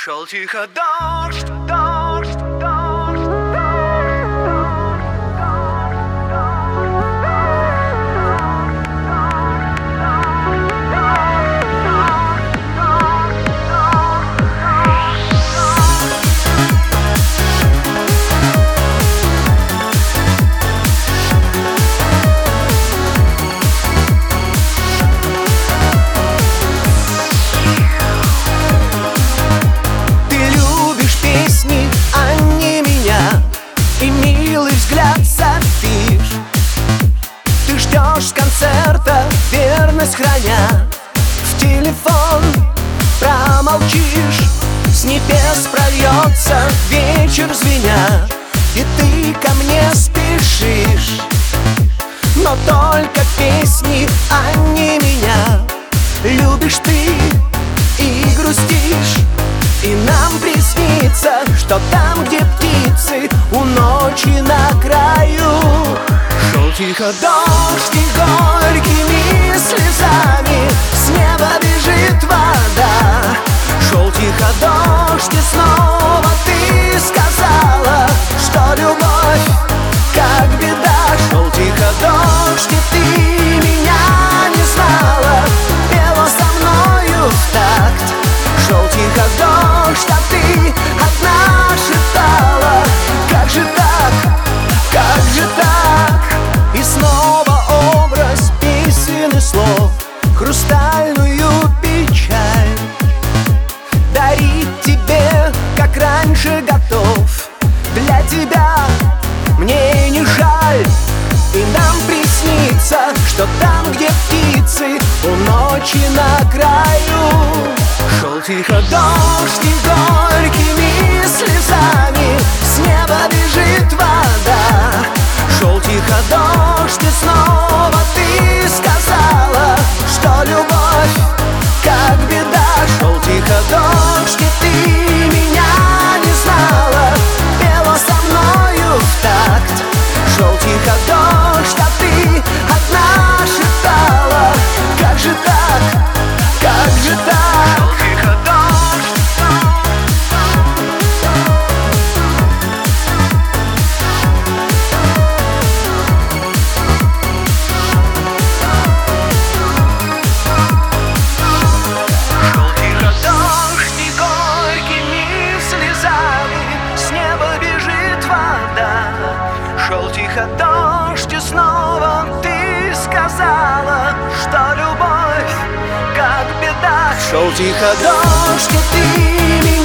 Шел тихо дождь, дождь, дождь, с концерта, верность храня, в телефон промолчишь. С небес прольется вечер звеня, и ты ко мне спешишь. Но только песни, а не меня. Любишь ты и грустишь, и нам приснится, что там, где птицы у ночи на краю. Шел тихо дождь, и горькими слезами с неба бежит вода. Шел тихо дождь, и снова ты сказала, что любовь как беда. Шел тихо дождь, и ты меня не знала, пела со мною в такт. Шел тихо дождь, а ты одна шептала: как же так, как же так? И снова образ песен и слов, хрустальную печаль дарить тебе, как раньше готов. Для тебя мне не жаль, и нам приснится, что там, где птицы у ночи на краю. Шел тихо дождь, и горькими слезами с неба бежит вода. Шел тихо дождь, и снова ты сказала, что любовь как беда. Шел тихо дождь, и ты меня не знала, пела со мною в такт. Шел тихо дождь, а ты одна шептала: как же так, как же так? шел тихо дождь. Шел тихо дождь, и горькими слезами с неба бежит вода. Шел тихо дождь, и снова ты сказала, что любовь как беда. Шел тихо дождь, и ты меня